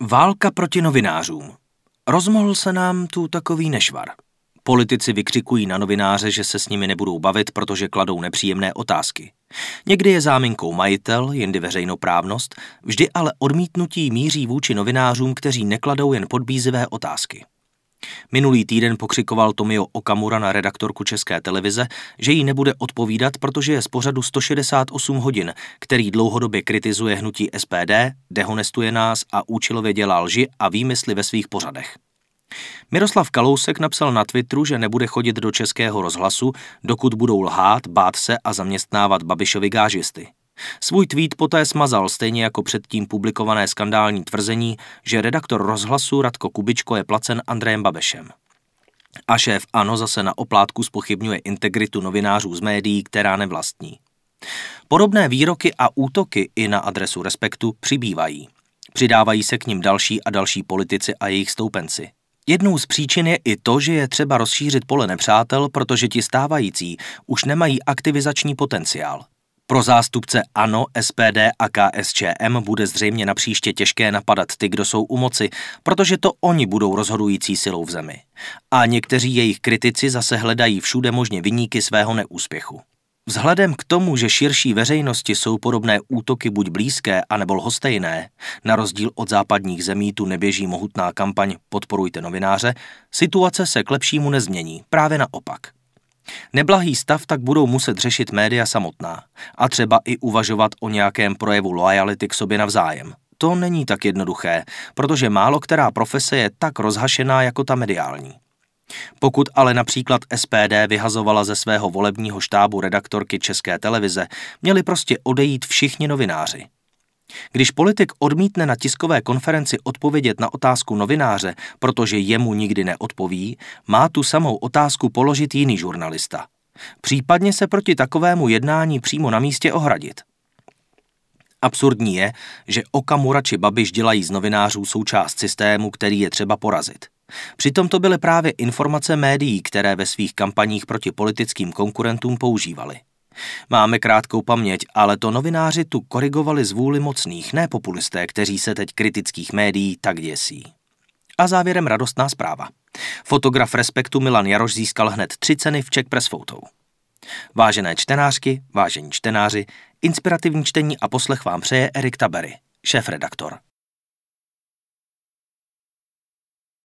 Válka proti novinářům. Rozmohl se nám tu takový nešvar. Politici vykřikují na novináře, že se s nimi nebudou bavit, protože kladou nepříjemné otázky. Někdy je záminkou majitel, jindy veřejnoprávnost, vždy ale odmítnutí míří vůči novinářům, kteří nekladou jen podbízivé otázky. Minulý týden pokřikoval Tomio Okamura na redaktorku České televize, že jí nebude odpovídat, protože je z pořadu 168 hodin, který dlouhodobě kritizuje hnutí SPD, dehonestuje nás a účelově dělá lži a výmysly ve svých pořadech. Miroslav Kalousek napsal na Twitteru, že nebude chodit do Českého rozhlasu, dokud budou lhát, bát se a zaměstnávat Babišovi gážisty. Svůj tweet poté smazal, stejně jako předtím publikované skandální tvrzení, že redaktor rozhlasu Radko Kubičko je placen Andrejem Babišem. A šéf ANO zase na oplátku zpochybňuje integritu novinářů z médií, která nevlastní. Podobné výroky a útoky i na adresu Respektu přibývají. Přidávají se k nim další a další politici a jejich stoupenci. Jednou z příčin je i to, že je třeba rozšířit pole nepřátel, protože ti stávající už nemají aktivizační potenciál. Pro zástupce ANO, SPD a KSČM bude zřejmě napříště těžké napadat ty, kdo jsou u moci, protože to oni budou rozhodující silou v zemi. A někteří jejich kritici zase hledají všude možně viníky svého neúspěchu. Vzhledem k tomu, že širší veřejnosti jsou podobné útoky buď blízké, anebo lhostejné, na rozdíl od západních zemí tu neběží mohutná kampaň Podporujte novináře, situace se k lepšímu nezmění, právě naopak. Neblahý stav tak budou muset řešit média samotná a třeba i uvažovat o nějakém projevu loajality k sobě navzájem. To není tak jednoduché, protože málo která profese je tak rozhašená jako ta mediální. Pokud ale například SPD vyhazovala ze svého volebního štábu redaktorky České televize, měli prostě odejít všichni novináři. Když politik odmítne na tiskové konferenci odpovědět na otázku novináře, protože jemu nikdy neodpoví, má tu samou otázku položit jiný žurnalista. Případně se proti takovému jednání přímo na místě ohradit. Absurdní je, že Okamura či Babiš dělají z novinářů součást systému, který je třeba porazit. Přitom to byly právě informace médií, které ve svých kampaních proti politickým konkurentům používali. Máme krátkou paměť, ale to novináři tu korigovali z vůli mocných, ne populisté, kteří se teď kritických médií tak děsí. A závěrem radostná zpráva. Fotograf Respektu Milan Jaroš získal hned 3 ceny v Czech Press Photo. Vážené čtenářky, vážení čtenáři, inspirativní čtení a poslech vám přeje Erik Tabery, šéfredaktor.